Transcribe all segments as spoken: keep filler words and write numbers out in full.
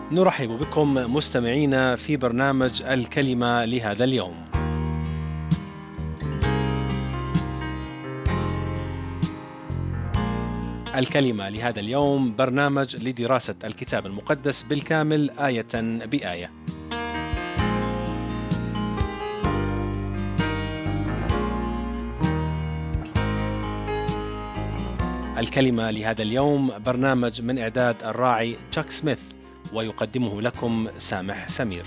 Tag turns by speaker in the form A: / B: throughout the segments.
A: نرحب بكم مستمعينا في برنامج الكلمة لهذا اليوم. الكلمة لهذا اليوم برنامج لدراسة الكتاب المقدس بالكامل آية بآية. الكلمة لهذا اليوم برنامج من إعداد الراعي تشاك سميث، ويقدمه لكم سامح سمير.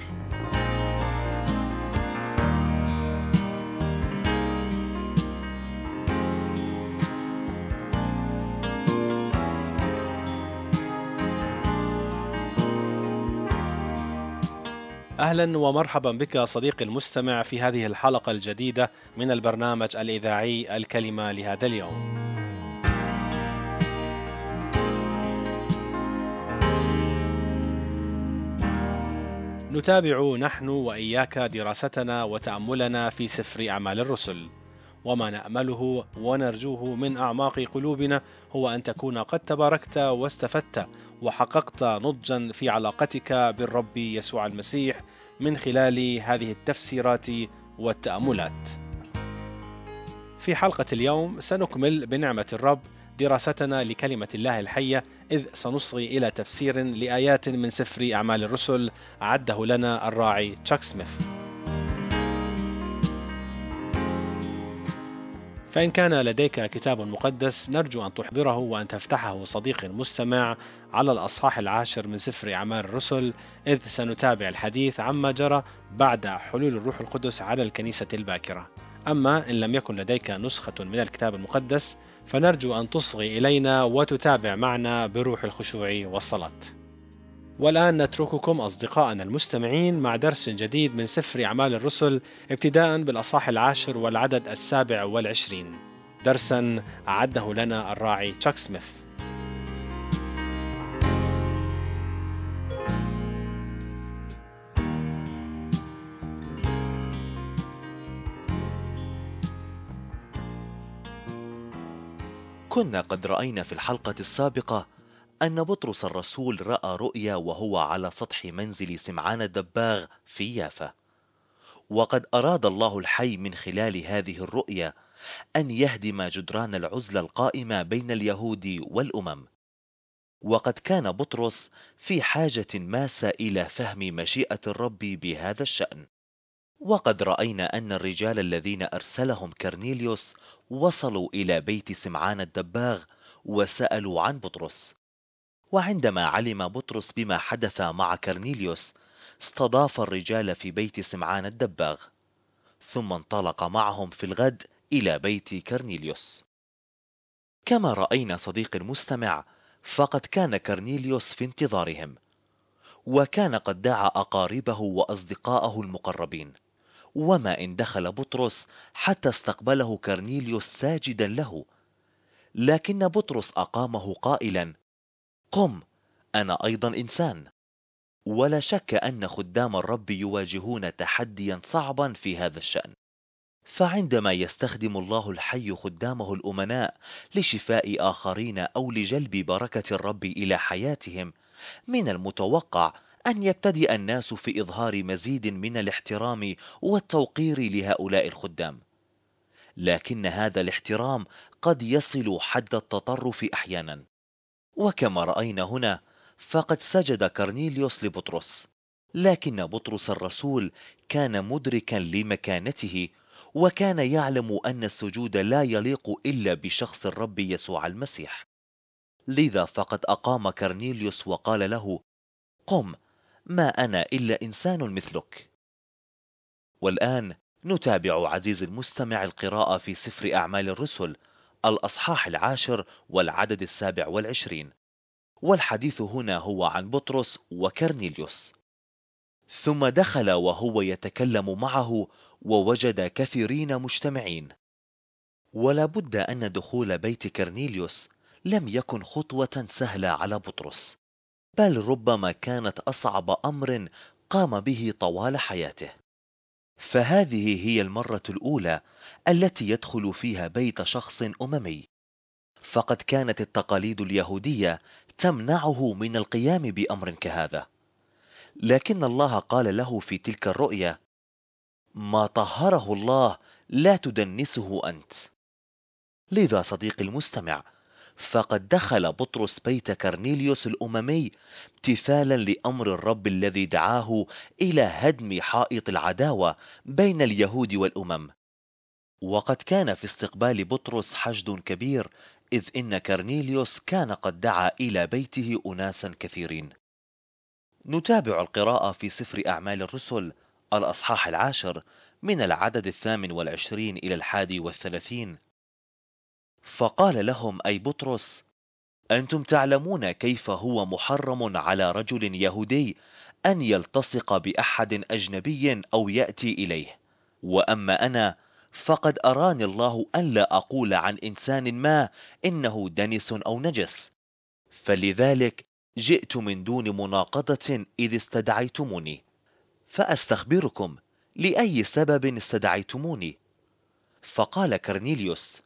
A: أهلا ومرحبا بك صديقي المستمع في هذه الحلقة الجديدة من البرنامج الإذاعي الكلمة لهذا اليوم. نتابع نحن وإياك دراستنا وتأملنا في سفر أعمال الرسل، وما نأمله ونرجوه من أعماق قلوبنا هو أن تكون قد تباركت واستفدت وحققت نضجا في علاقتك بالرب يسوع المسيح من خلال هذه التفسيرات والتأملات. في حلقة اليوم سنكمل بنعمة الرب دراستنا لكلمة الله الحية، إذ سنصغي إلى تفسير لآيات من سفر أعمال الرسل أعده لنا الراعي تشاك سميث. فإن كان لديك كتاب مقدس نرجو أن تحضره وأن تفتحه صديقي المستمع على الأصحاح العاشر من سفر أعمال الرسل، إذ سنتابع الحديث عما جرى بعد حلول الروح القدس على الكنيسة الباكرة. أما إن لم يكن لديك نسخة من الكتاب المقدس فنرجو أن تصغي إلينا وتتابع معنا بروح الخشوع والصلاة. والآن نترككم أصدقائنا المستمعين مع درس جديد من سفر أعمال الرسل، ابتداء بالأصحاح العاشر والعدد السابع والعشرين، درسا أعده لنا الراعي تشاك سميث.
B: كنا قد رأينا في الحلقة السابقة أن بطرس الرسول رأى رؤيا وهو على سطح منزل سمعان الدباغ في يافا، وقد أراد الله الحي من خلال هذه الرؤيا أن يهدم جدران العزلة القائمة بين اليهود والأمم، وقد كان بطرس في حاجة ماسة إلى فهم مشيئة الرب بهذا الشأن. وقد رأينا أن الرجال الذين أرسلهم كرنيليوس وصلوا إلى بيت سمعان الدباغ وسألوا عن بطرس، وعندما علم بطرس بما حدث مع كرنيليوس استضاف الرجال في بيت سمعان الدباغ، ثم انطلق معهم في الغد إلى بيت كرنيليوس. كما رأينا صديقي المستمع، فقد كان كرنيليوس في انتظارهم، وكان قد دعا أقاربه وأصدقاءه المقربين، وما إن دخل بطرس حتى استقبله كرنيليوس ساجدا له، لكن بطرس أقامه قائلا: قم، أنا أيضا إنسان. ولا شك أن خدام الرب يواجهون تحديا صعبا في هذا الشأن، فعندما يستخدم الله الحي خدامه الأمناء لشفاء آخرين أو لجلب بركة الرب إلى حياتهم، من المتوقع أن يبتدئ الناس في إظهار مزيد من الاحترام والتوقير لهؤلاء الخدام، لكن هذا الاحترام قد يصل حد التطرف أحيانا. وكما رأينا هنا، فقد سجد كرنيليوس لبطرس، لكن بطرس الرسول كان مدركا لمكانته، وكان يعلم أن السجود لا يليق إلا بشخص الرب يسوع المسيح. لذا فقد أقام كرنيليوس وقال له: قم، ما أنا إلا إنسان مثلك. والآن نتابع عزيزي المستمع القراءة في سفر أعمال الرسل الأصحاح العاشر والعدد السابع والعشرين، والحديث هنا هو عن بطرس وكرنيليوس. ثم دخل وهو يتكلم معه ووجد كثيرين مجتمعين. ولا بد أن دخول بيت كرنيليوس لم يكن خطوة سهلة على بطرس، بل ربما كانت أصعب أمر قام به طوال حياته، فهذه هي المرة الأولى التي يدخل فيها بيت شخص أممي، فقد كانت التقاليد اليهودية تمنعه من القيام بأمر كهذا، لكن الله قال له في تلك الرؤيا: ما طهره الله لا تدنسه أنت. لذا صديقي المستمع، فقد دخل بطرس بيت كرنيليوس الأممي امتثالا لأمر الرب الذي دعاه إلى هدم حائط العداوة بين اليهود والأمم. وقد كان في استقبال بطرس حشد كبير، إذ إن كرنيليوس كان قد دعا إلى بيته أناسا كثيرين. نتابع القراءة في سفر أعمال الرسل الأصحاح العاشر من العدد الثامن والعشرين إلى الحادي والثلاثين. فقال لهم أي بطرس: أنتم تعلمون كيف هو محرم على رجل يهودي أن يلتصق بأحد أجنبي أو يأتي إليه. وأما أنا فقد أراني الله أن لا أقول عن إنسان ما إنه دنس أو نجس، فلذلك جئت من دون مناقضة إذ استدعيتموني. فأستخبركم، لأي سبب استدعيتموني؟ فقال كرنيليوس: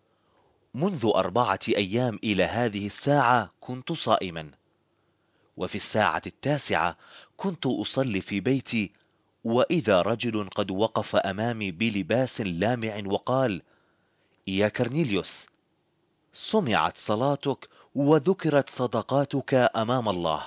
B: منذ أربعة أيام إلى هذه الساعة كنت صائما، وفي الساعة التاسعة كنت أصلي في بيتي، وإذا رجل قد وقف أمامي بلباس لامع وقال: يا كرنيليوس، سمعت صلاتك وذكرت صدقاتك أمام الله.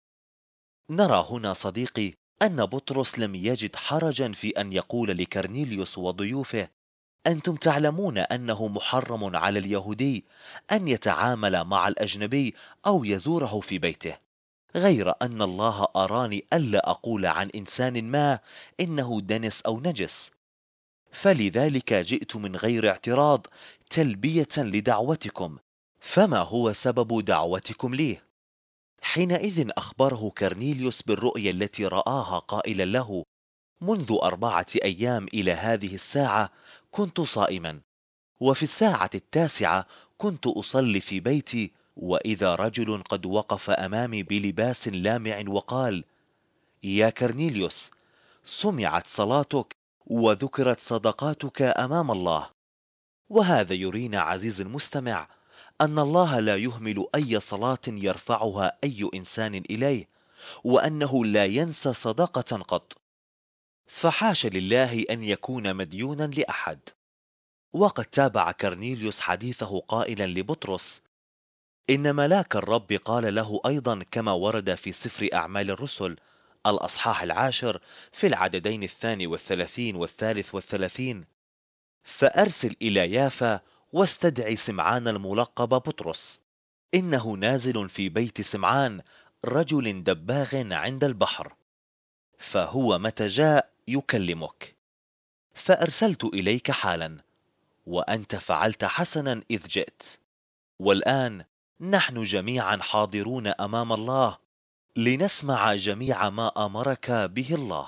B: نرى هنا صديقي أن بطرس لم يجد حرجا في أن يقول لكرنيليوس وضيوفه: أنتم تعلمون أنه محرم على اليهودي أن يتعامل مع الأجنبي أو يزوره في بيته، غير أن الله أراني ألا أقول عن إنسان ما إنه دنس أو نجس، فلذلك جئت من غير اعتراض تلبية لدعوتكم. فما هو سبب دعوتكم لي؟ حينئذ أخبره كرنيليوس بالرؤيا التي رآها قائلا له: منذ أربعة أيام إلى هذه الساعة كنت صائما، وفي الساعة التاسعة كنت أصلي في بيتي، وإذا رجل قد وقف أمامي بلباس لامع وقال: يا كرنيليوس، سمعت صلاتك وذكرت صدقاتك أمام الله. وهذا يرينا عزيز المستمع أن الله لا يهمل أي صلاة يرفعها أي إنسان إليه، وأنه لا ينسى صدقة قط، فحاش لله أن يكون مديونا لأحد. وقد تابع كرنيليوس حديثه قائلا لبطرس: إن ملاك الرب قال له أيضا، كما ورد في سفر أعمال الرسل الأصحاح العاشر في العددين الثاني والثلاثين والثالث والثلاثين: فأرسل إلى يافا واستدعي سمعان الملقب بطرس، إنه نازل في بيت سمعان رجل دباغ عند البحر، فهو متى جاء يكلمك. فأرسلت إليك حالا، وأنت فعلت حسنا إذ جئت. والآن نحن جميعا حاضرون أمام الله لنسمع جميع ما أمرك به الله.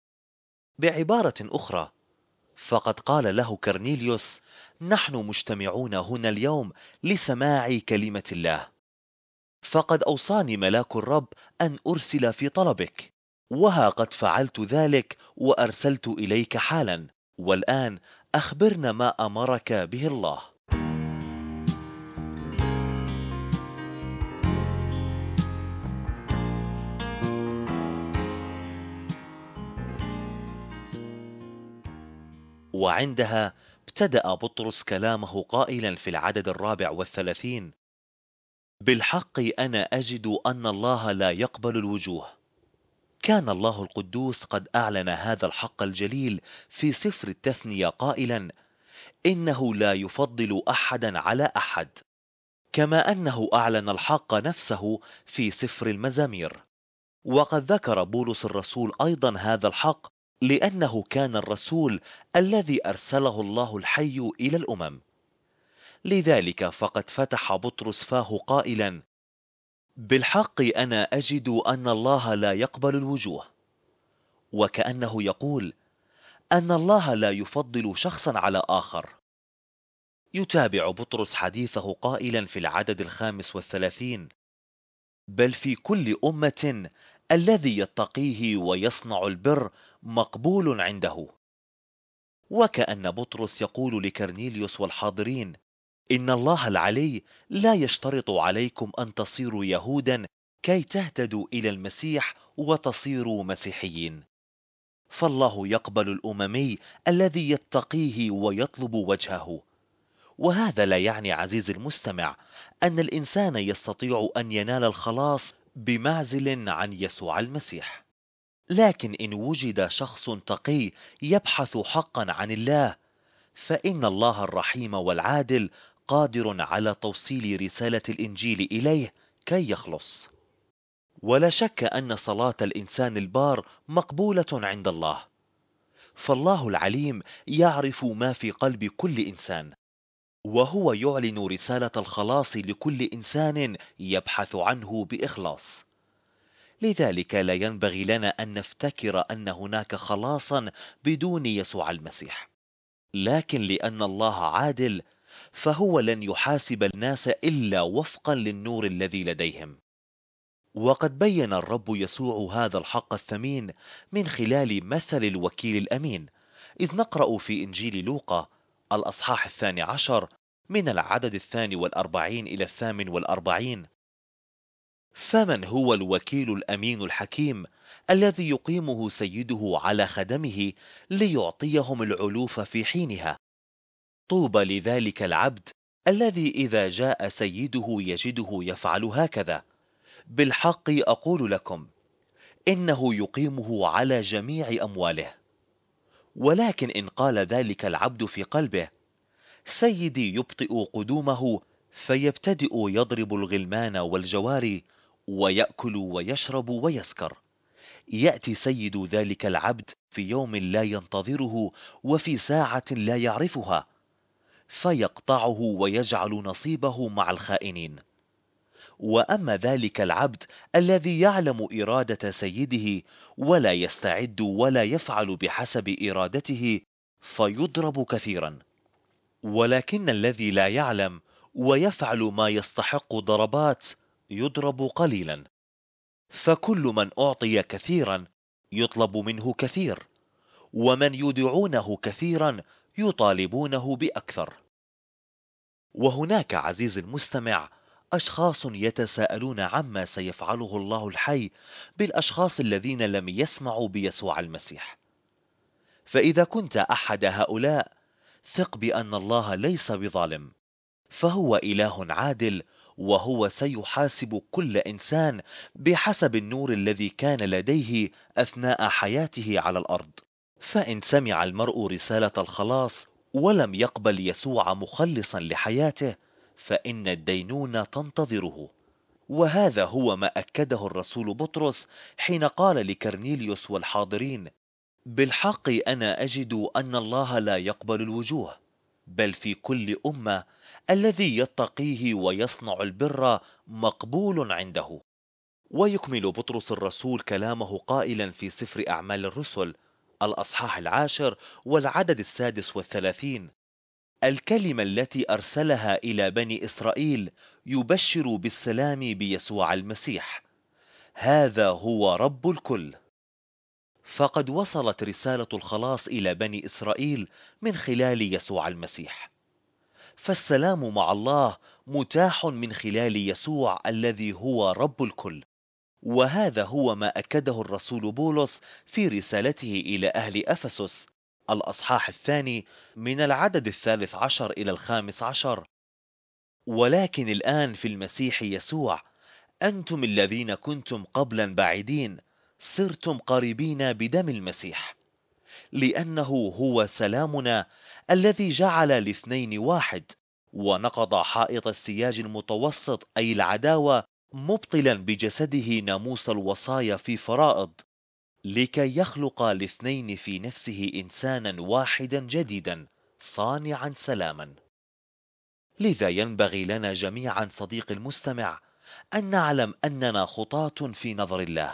B: بعبارة أخرى، فقد قال له كرنيليوس: نحن مجتمعون هنا اليوم لسماع كلمة الله، فقد أوصاني ملاك الرب أن أرسل في طلبك، وها قد فعلت ذلك وأرسلت إليك حالا. والآن أخبرنا ما أمرك به الله. وعندها ابتدأ بطرس كلامه قائلا في العدد الرابع والثلاثين: بالحق أنا أجد أن الله لا يقبل الوجوه. كان الله القدوس قد أعلن هذا الحق الجليل في سفر التثنية قائلا: إنه لا يفضل أحدا على أحد، كما أنه أعلن الحق نفسه في سفر المزامير. وقد ذكر بولس الرسول أيضا هذا الحق، لأنه كان الرسول الذي أرسله الله الحي إلى الأمم. لذلك فقد فتح بطرس فاه قائلا: بالحق أنا أجد أن الله لا يقبل الوجوه، وكأنه يقول أن الله لا يفضل شخصا على آخر. يتابع بطرس حديثه قائلا في العدد الخامس والثلاثين: بل في كل أمة الذي يتقيه ويصنع البر مقبول عنده. وكأن بطرس يقول لكرنيليوس والحاضرين: إن الله العلي لا يشترط عليكم أن تصيروا يهودا كي تهتدوا إلى المسيح وتصيروا مسيحيين. فالله يقبل الأممي الذي يتقيه ويطلب وجهه. وهذا لا يعني عزيزي المستمع أن الإنسان يستطيع أن ينال الخلاص بمعزل عن يسوع المسيح، لكن إن وجد شخص تقي يبحث حقا عن الله، فإن الله الرحيم والعادل قادر على توصيل رسالة الإنجيل إليه كي يخلص. ولا شك أن صلاة الإنسان البار مقبولة عند الله، فالله العليم يعرف ما في قلب كل إنسان، وهو يعلن رسالة الخلاص لكل إنسان يبحث عنه بإخلاص. لذلك لا ينبغي لنا أن نفتكر أن هناك خلاصا بدون يسوع المسيح، لكن لأن الله عادل فهو لن يحاسب الناس إلا وفقا للنور الذي لديهم. وقد بين الرب يسوع هذا الحق الثمين من خلال مثل الوكيل الأمين، إذ نقرأ في إنجيل لوقا الأصحاح الثاني عشر من العدد الثاني والأربعين إلى الثامن والأربعين: فمن هو الوكيل الأمين الحكيم الذي يقيمه سيده على خدمه ليعطيهم العلوف في حينها؟ طوبى لذلك العبد الذي إذا جاء سيده يجده يفعل هكذا. بالحق أقول لكم إنه يقيمه على جميع أمواله. ولكن إن قال ذلك العبد في قلبه: سيدي يبطئ قدومه، فيبتدئ يضرب الغلمان والجواري ويأكل ويشرب ويسكر، يأتي سيد ذلك العبد في يوم لا ينتظره وفي ساعة لا يعرفها، فيقطعه ويجعل نصيبه مع الخائنين. وأما ذلك العبد الذي يعلم إرادة سيده ولا يستعد ولا يفعل بحسب إرادته فيضرب كثيرا. ولكن الذي لا يعلم ويفعل ما يستحق ضربات يضرب قليلا. فكل من أعطي كثيرا يطلب منه كثير، ومن يدعونه كثيرا يطالبونه بأكثر. وهناك عزيزي المستمع أشخاص يتساءلون عما سيفعله الله الحي بالأشخاص الذين لم يسمعوا بيسوع المسيح. فإذا كنت أحد هؤلاء ثق بأن الله ليس بظالم، فهو إله عادل، وهو سيحاسب كل إنسان بحسب النور الذي كان لديه أثناء حياته على الأرض. فإن سمع المرء رسالة الخلاص ولم يقبل يسوع مخلصا لحياته فإن الدينونة تنتظره. وهذا هو ما أكده الرسول بطرس حين قال لكرنيليوس والحاضرين: بالحق أنا أجد أن الله لا يقبل الوجوه، بل في كل أمة الذي يتقيه ويصنع البر مقبول عنده. ويكمل بطرس الرسول كلامه قائلا في سفر أعمال الرسل الأصحاح العاشر والعدد السادس والثلاثين: الكلمة التي أرسلها إلى بني إسرائيل يبشر بالسلام بيسوع المسيح، هذا هو رب الكل. فقد وصلت رسالة الخلاص إلى بني إسرائيل من خلال يسوع المسيح، فالسلام مع الله متاح من خلال يسوع الذي هو رب الكل. وهذا هو ما أكده الرسول بولس في رسالته إلى أهل أفسس الأصحاح الثاني من العدد الثالث عشر إلى الخامس عشر: ولكن الآن في المسيح يسوع أنتم الذين كنتم قبلا بعيدين صرتم قريبين بدم المسيح، لأنه هو سلامنا الذي جعل الاثنين واحد، ونقض حائط السياج المتوسط أي العداوة، مبطلا بجسده ناموس الوصايا في فرائض، لكي يخلق الاثنين في نفسه إنسانا واحدا جديدا صانعا سلاما. لذا ينبغي لنا جميعا صديق المستمع أن نعلم أننا خطاة في نظر الله،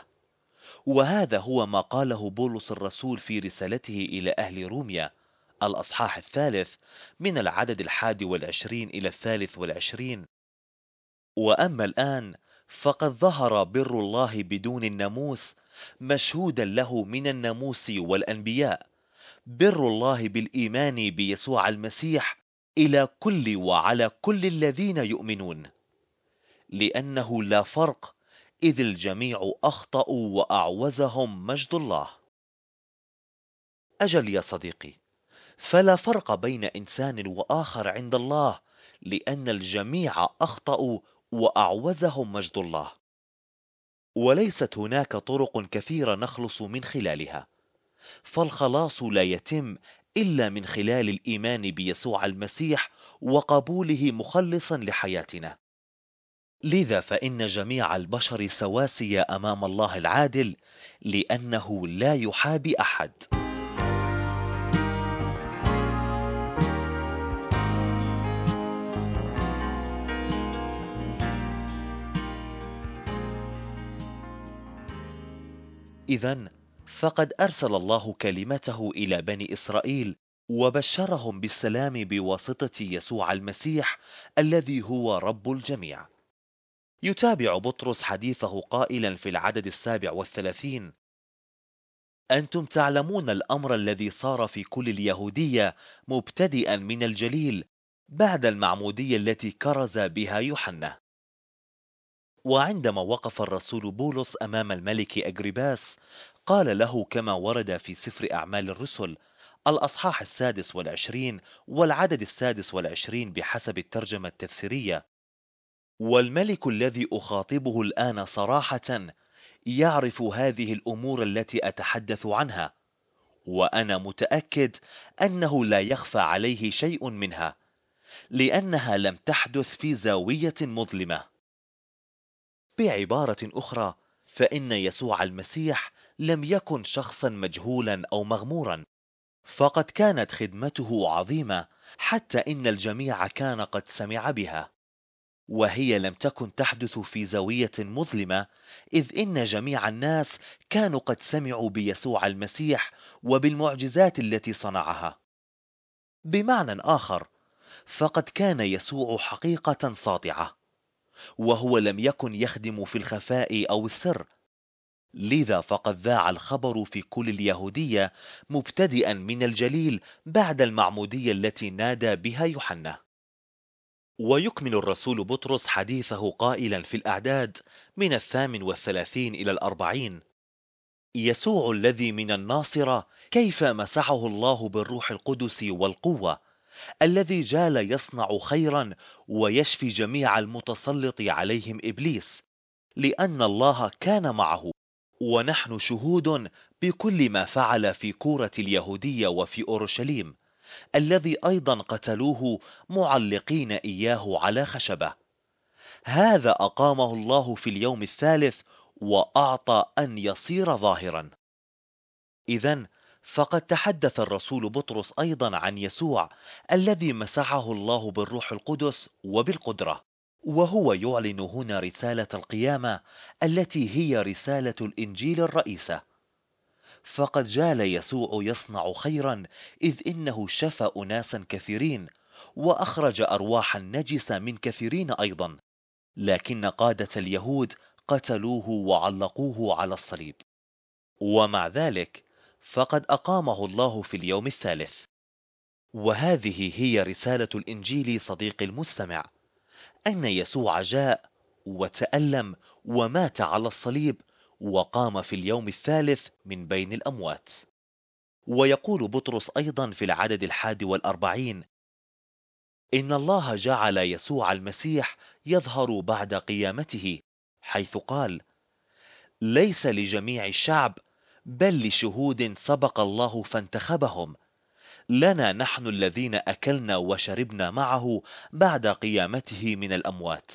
B: وهذا هو ما قاله بولس الرسول في رسالته إلى أهل روميا الأصحاح الثالث من العدد الحادي والعشرين إلى الثالث والعشرين: وأما الآن فقد ظهر بر الله بدون الناموس مشهودا له من الناموس والأنبياء، بر الله بالإيمان بيسوع المسيح إلى كل وعلى كل الذين يؤمنون، لأنه لا فرق، إذ الجميع أخطأوا وأعوزهم مجد الله. أجل يا صديقي، فلا فرق بين إنسان وآخر عند الله، لأن الجميع أخطأوا وأعوزهم مجد الله. وليست هناك طرق كثيرة نخلص من خلالها، فالخلاص لا يتم إلا من خلال الإيمان بيسوع المسيح وقبوله مخلصا لحياتنا. لذا فإن جميع البشر سواسية أمام الله العادل، لأنه لا يحابي أحد. إذن فقد أرسل الله كلمته إلى بني إسرائيل وبشرهم بالسلام بواسطة يسوع المسيح الذي هو رب الجميع. يتابع بطرس حديثه قائلا في العدد السابع والثلاثين: أنتم تعلمون الأمر الذي صار في كل اليهودية مبتدئا من الجليل بعد المعمودية التي كرز بها يوحنا. وعندما وقف الرسول بولس أمام الملك أجرباس قال له كما ورد في سفر أعمال الرسل الأصحاح السادس والعشرين والعدد السادس والعشرين بحسب الترجمة التفسيرية: والملك الذي أخاطبه الآن صراحة يعرف هذه الأمور التي أتحدث عنها، وأنا متأكد أنه لا يخفى عليه شيء منها، لأنها لم تحدث في زاوية مظلمة. بعبارة أخرى، فإن يسوع المسيح لم يكن شخصا مجهولا أو مغمورا، فقد كانت خدمته عظيمة حتى إن الجميع كان قد سمع بها، وهي لم تكن تحدث في زاوية مظلمة، إذ إن جميع الناس كانوا قد سمعوا بيسوع المسيح وبالمعجزات التي صنعها. بمعنى آخر، فقد كان يسوع حقيقة ساطعة، وهو لم يكن يخدم في الخفاء أو السر، لذا فقد ذاع الخبر في كل اليهودية مبتدئا من الجليل بعد المعمودية التي نادى بها يوحنا. ويكمل الرسول بطرس حديثه قائلا في الأعداد من الثامن والثلاثين إلى الأربعين: يسوع الذي من الناصرة كيف مسحه الله بالروح القدس والقوة، الذي جال يصنع خيرا ويشفي جميع المتسلط عليهم إبليس، لأن الله كان معه، ونحن شهود بكل ما فعل في كورة اليهودية وفي أورشليم، الذي أيضا قتلوه معلقين إياه على خشبة. هذا أقامه الله في اليوم الثالث وأعطى أن يصير ظاهرا. إذن فقد تحدث الرسول بطرس أيضا عن يسوع الذي مسحه الله بالروح القدس وبالقدرة، وهو يعلن هنا رسالة القيامة التي هي رسالة الإنجيل الرئيسة. فقد جال يسوع يصنع خيرا، إذ إنه شفى أناسا كثيرين وأخرج أرواحا نجسة من كثيرين أيضا، لكن قادة اليهود قتلوه وعلقوه على الصليب. ومع ذلك فقد أقامه الله في اليوم الثالث. وهذه هي رسالة الإنجيل صديقي المستمع، أن يسوع جاء وتألم ومات على الصليب وقام في اليوم الثالث من بين الأموات. ويقول بطرس أيضا في العدد الحادي والأربعين: إن الله جعل يسوع المسيح يظهر بعد قيامته، حيث قال: ليس لجميع الشعب بل لشهود سبق الله فانتخبهم، لنا نحن الذين أكلنا وشربنا معه بعد قيامته من الأموات.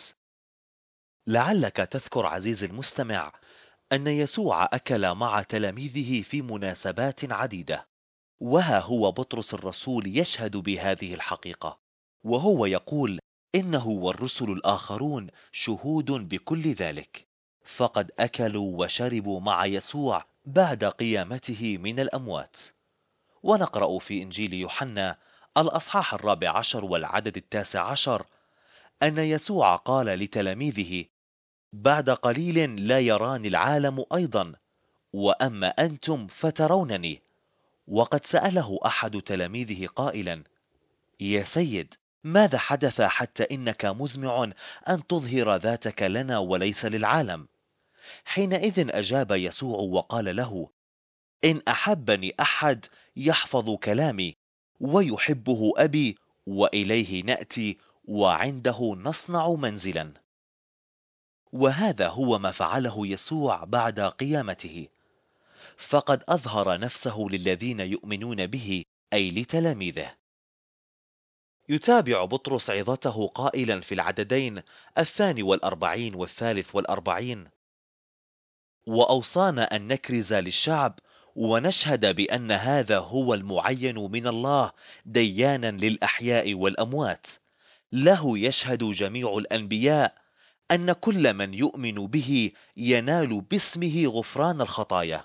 B: لعلك تذكر عزيزي المستمع أن يسوع أكل مع تلاميذه في مناسبات عديدة، وها هو بطرس الرسول يشهد بهذه الحقيقة، وهو يقول إنه والرسل الآخرون شهود بكل ذلك، فقد أكلوا وشربوا مع يسوع بعد قيامته من الأموات. ونقرأ في إنجيل يوحنا الأصحاح الرابع عشر والعدد التاسع عشر أن يسوع قال لتلاميذه: بعد قليل لا يراني العالم أيضا، وأما أنتم فترونني. وقد سأله أحد تلاميذه قائلا: يا سيد، ماذا حدث حتى إنك مزمع أن تظهر ذاتك لنا وليس للعالم؟ حينئذ أجاب يسوع وقال له: إن أحبني أحد يحفظ كلامي، ويحبه أبي، وإليه نأتي، وعنده نصنع منزلا. وهذا هو ما فعله يسوع بعد قيامته، فقد أظهر نفسه للذين يؤمنون به، أي لتلاميذه. يتابع بطرس عظته قائلا في العددين الثاني والأربعين والثالث والأربعين: وأوصانا أن نكرز للشعب ونشهد بأن هذا هو المعين من الله ديانا للأحياء والأموات، له يشهد جميع الأنبياء أن كل من يؤمن به ينال باسمه غفران الخطايا.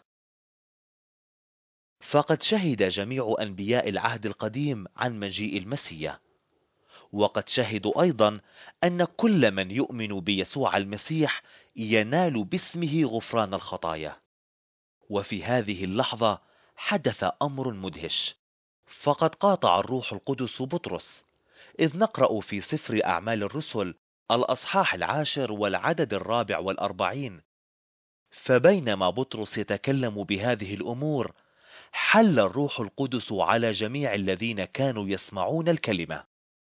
B: فقد شهد جميع أنبياء العهد القديم عن مجيء المسيح، وقد شهدوا أيضا أن كل من يؤمن بيسوع المسيح ينال باسمه غفران الخطايا. وفي هذه اللحظة حدث أمر مدهش، فقد قاطع الروح القدس بطرس، إذ نقرأ في سفر أعمال الرسل الأصحاح العاشر والعدد الرابع والأربعين: فبينما بطرس يتكلم بهذه الأمور، حل الروح القدس على جميع الذين كانوا يسمعون الكلمة.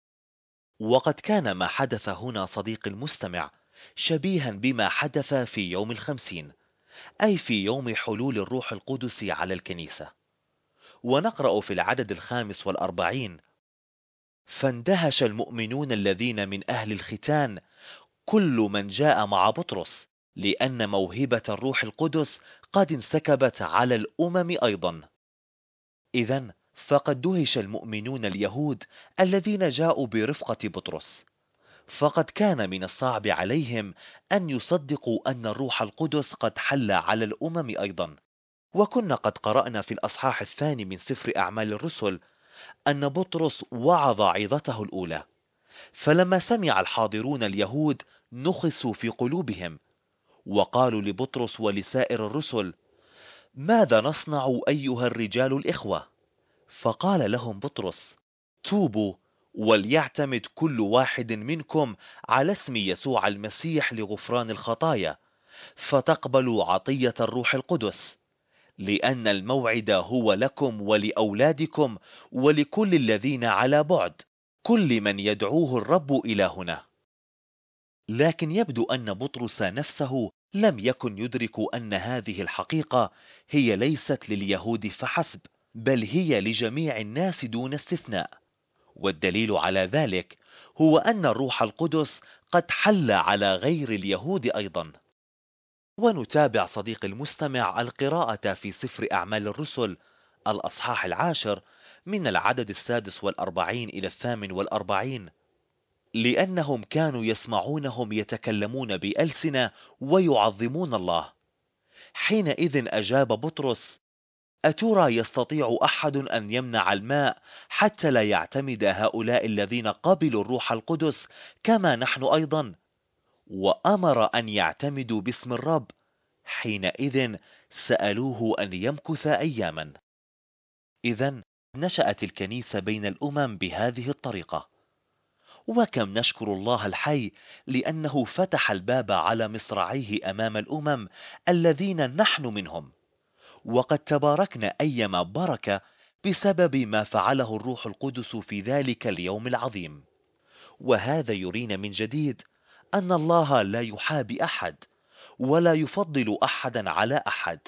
B: وقد كان ما حدث هنا صديق المستمع شبيها بما حدث في يوم الخمسين، أي في يوم حلول الروح القدس على الكنيسة. ونقرأ في العدد الخامس والأربعين: فاندهش المؤمنون الذين من أهل الختان كل من جاء مع بطرس، لأن موهبة الروح القدس قد انسكبت على الأمم أيضا. إذن فقد دهش المؤمنون اليهود الذين جاءوا برفقة بطرس، فقد كان من الصعب عليهم أن يصدقوا أن الروح القدس قد حل على الأمم أيضا. وكنا قد قرأنا في الأصحاح الثاني من سفر أعمال الرسل أن بطرس وعظ عظته الأولى، فلما سمع الحاضرون اليهود نخسوا في قلوبهم، وقالوا لبطرس ولسائر الرسل: ماذا نصنع أيها الرجال الإخوة؟ فقال لهم بطرس: توبوا، وليعتمد كل واحد منكم على اسم يسوع المسيح لغفران الخطايا، فتقبلوا عطية الروح القدس، لأن الموعد هو لكم ولأولادكم ولكل الذين على بعد، كل من يدعوه الرب إلى هنا. لكن يبدو أن بطرس نفسه لم يكن يدرك أن هذه الحقيقة هي ليست لليهود فحسب، بل هي لجميع الناس دون استثناء. والدليل على ذلك هو أن الروح القدس قد حل على غير اليهود أيضا. ونتابع صديق المستمع القراءة في سفر أعمال الرسل الأصحاح العاشر من العدد السادس والأربعين إلى الثامن والأربعين: لأنهم كانوا يسمعونهم يتكلمون بألسنة ويعظمون الله. حينئذ أجاب بطرس: أترى يستطيع أحد أن يمنع الماء حتى لا يعتمد هؤلاء الذين قبلوا الروح القدس كما نحن أيضا؟ وأمر أن يعتمدوا باسم الرب. حينئذ سألوه أن يمكث أياما. إذن نشأت الكنيسة بين الأمم بهذه الطريقة. وكم نشكر الله الحي لأنه فتح الباب على مصراعيه أمام الأمم الذين نحن منهم، وقد تباركنا أيما بركة بسبب ما فعله الروح القدس في ذلك اليوم العظيم. وهذا يرينا من جديد أن الله لا يحابي أحد ولا يفضل أحدا على أحد،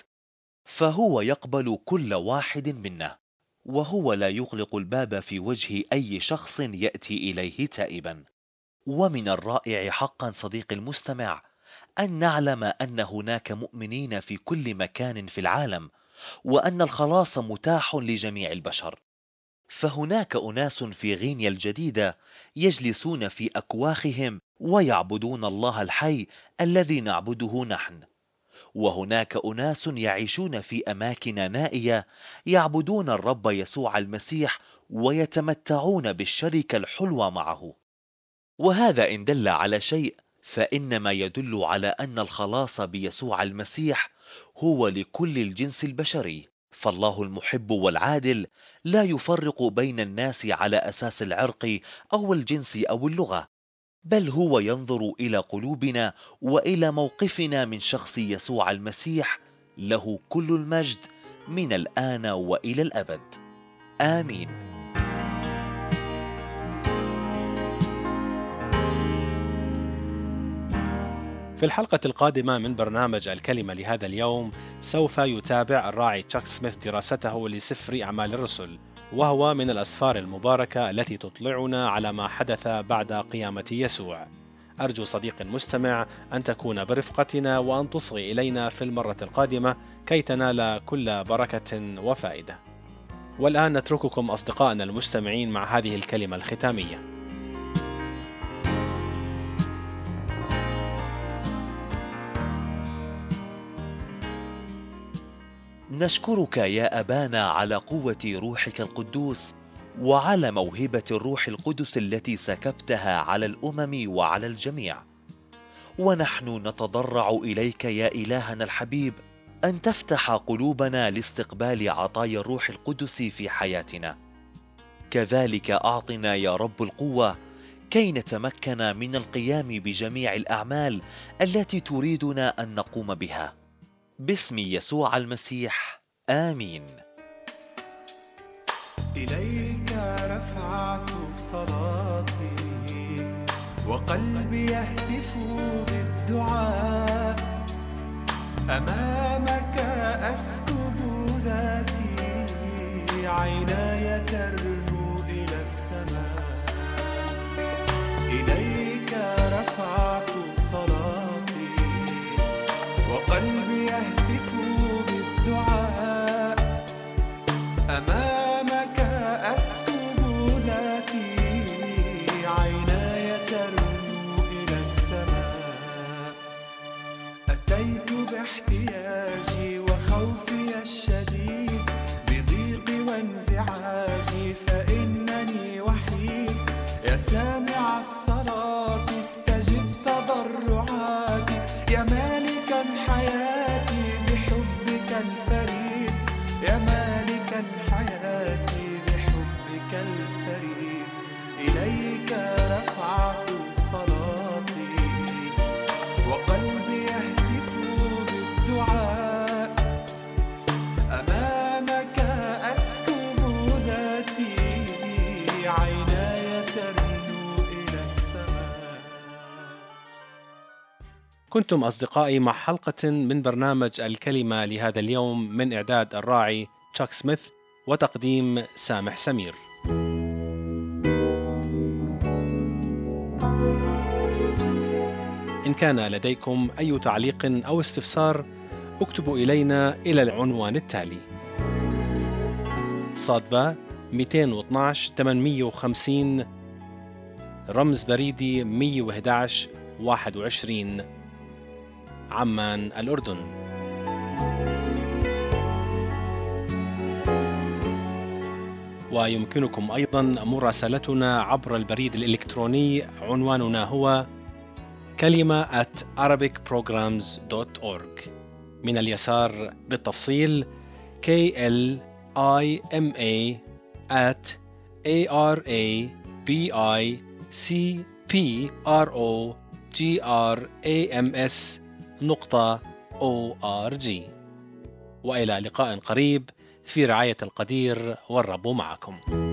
B: فهو يقبل كل واحد منا، وهو لا يغلق الباب في وجه أي شخص يأتي إليه تائبا. ومن الرائع حقا صديقي المستمع أن نعلم أن هناك مؤمنين في كل مكان في العالم، وأن الخلاص متاح لجميع البشر. فهناك أناس في غينيا الجديدة يجلسون في أكواخهم ويعبدون الله الحي الذي نعبده نحن، وهناك أناس يعيشون في أماكن نائية يعبدون الرب يسوع المسيح ويتمتعون بالشركة الحلوة معه. وهذا إن دل على شيء فإنما يدل على أن الخلاص بيسوع المسيح هو لكل الجنس البشري، فالله المحب والعادل لا يفرق بين الناس على أساس العرق أو الجنس أو اللغة، بل هو ينظر إلى قلوبنا وإلى موقفنا من شخص يسوع المسيح، له كل المجد من الآن وإلى الأبد. آمين.
A: في الحلقة القادمة من برنامج الكلمة لهذا اليوم سوف يتابع الراعي تشاك سميث دراسته لسفر أعمال الرسل، وهو من الأسفار المباركة التي تطلعنا على ما حدث بعد قيامة يسوع. أرجو صديق مستمع أن تكون برفقتنا وأن تصغي إلينا في المرة القادمة كي تنال كل بركة وفائدة. والآن نترككم أصدقائنا المستمعين مع هذه الكلمة الختامية.
B: نشكرك يا أبانا على قوة روحك القدوس، وعلى موهبة الروح القدس التي سكبتها على الأمم وعلى الجميع. ونحن نتضرع إليك يا إلهنا الحبيب أن تفتح قلوبنا لاستقبال عطايا الروح القدس في حياتنا. كذلك أعطنا يا رب القوة كي نتمكن من القيام بجميع الأعمال التي تريدنا أن نقوم بها، باسم يسوع المسيح. آمين.
C: إليك رفعت صلاتي وقلبي يهتف بالدعاء، أمامك أسكب ذاتي، عيناي ترنو إلى السماء. إليك رفعت صلاتي وقلبي يهتف بالدعاء، أمامك أسكب ذاتي، عيناي ترنو إلى السماء. أتيت باحتياجي وخوفي الشديد، بضيقي وانزعاجي فإنني وحيد. يا سامع الصلاة استجب تضرعاتي، يا مالكا حياتي بحبك الفريد، يا مالكا حياتي بحبك الفريد. إليك رفعت صلاتي وقلبي يهتف بالدعاء، أمامك أسكب ذاتي، عيناي ترنو إلى السماء.
A: كنتم أصدقائي مع حلقة من برنامج الكلمة لهذا اليوم من إعداد الراعي تشاك سميث وتقديم سامح سمير. إن كان لديكم أي تعليق أو استفسار اكتبوا إلينا إلى العنوان التالي: صادبة مئتين واثناشر ثمانمئة وخمسين، رمز بريدي مئة وأحد عشر واحد وعشرين، عمان الأردن. ويمكنكم أيضا مراسلتنا عبر البريد الإلكتروني، عنواننا هو كلمة at arabic programs dot org. من اليسار بالتفصيل K L I M A at A R A B I C P R O G R A M S نقطة O R G. وإلى لقاء قريب في رعاية القدير، والرب معكم.